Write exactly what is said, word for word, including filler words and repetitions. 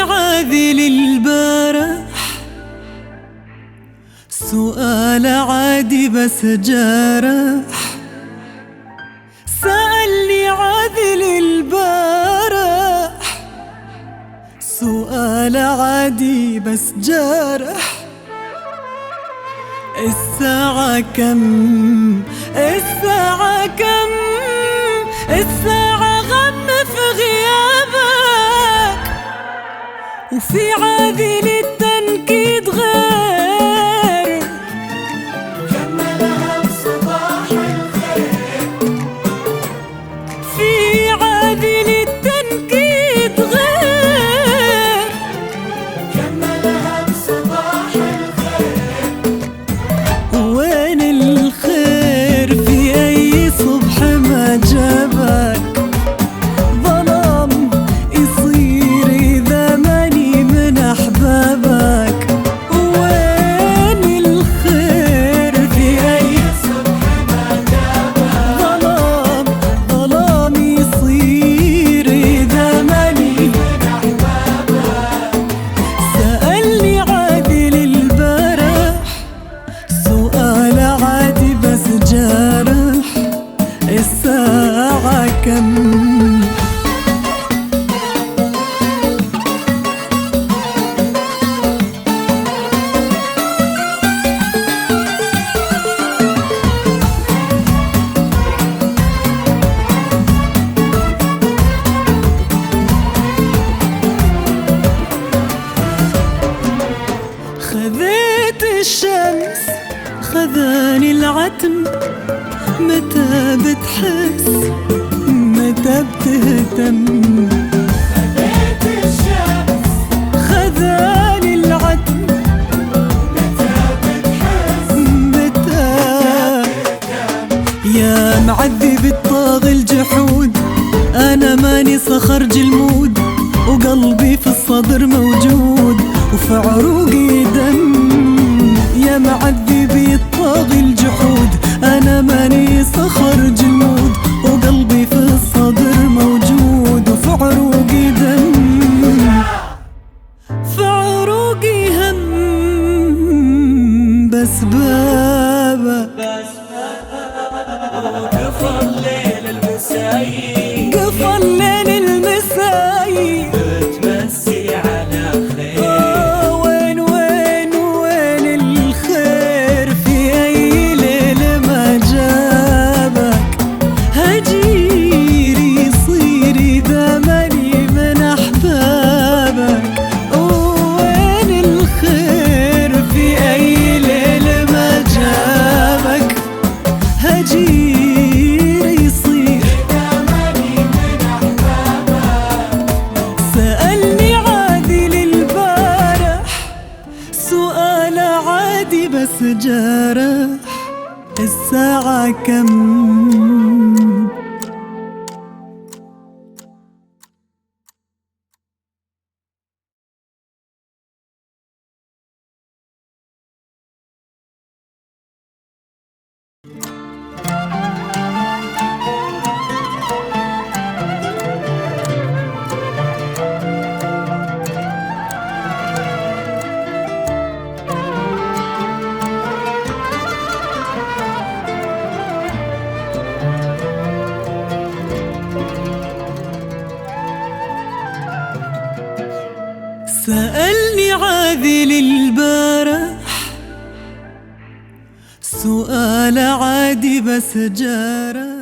عاذل البارح سؤال عادي بس جارح. سألني عاذل البارح سؤال عادي بس جارح. الساعة كم؟ الساعة كم؟ الساعة غم في غيابك، وفي عاذل التنكيد غير كملها بصباح الخير. في عاذل التنكيد غير كملها بصباح الخير. وين الخير في أي صبح ما جابك؟ ظلام يصير إذا ماني من أحبابك. وين الخير في أي صبح ما جابك؟ ظلام ظلام يصير إذا ماني من أحبابك. سألني عاذل البارح سؤال عادي بس جارح. الساعة كم؟ خذيت الشمس خذاني العتم. متى بتحس؟ متى بتهتم؟ خذيت الشمس خذاني العتم. متى بتحس؟ متى يا معذب الطاغي الجحود؟ أنا ماني صخر جلمود، وقلبي في الصدر موجود، وفي عروقي دم. يا معذبي الطاغي الجحود، أنا ماني صخر جلمود، وقلبي في الصدر موجود، وفي عروقي دم. في عروقي هم بس بابك. وقفل الليل المسايي، قفل الليل المساي، بتمسي على خير. آه وين وين وين الخير في أي ليل ما جابك؟ هجير يصير إذا ماني من أحبابك. وين الخير في أي ليل ما جابك؟ هجير يصير إذا ماني من أحبابك. سألني عاذل البارح سؤال عادي بس جارح. الساعة كم؟ سألني عاذل البارح سؤال عادي بس جارح.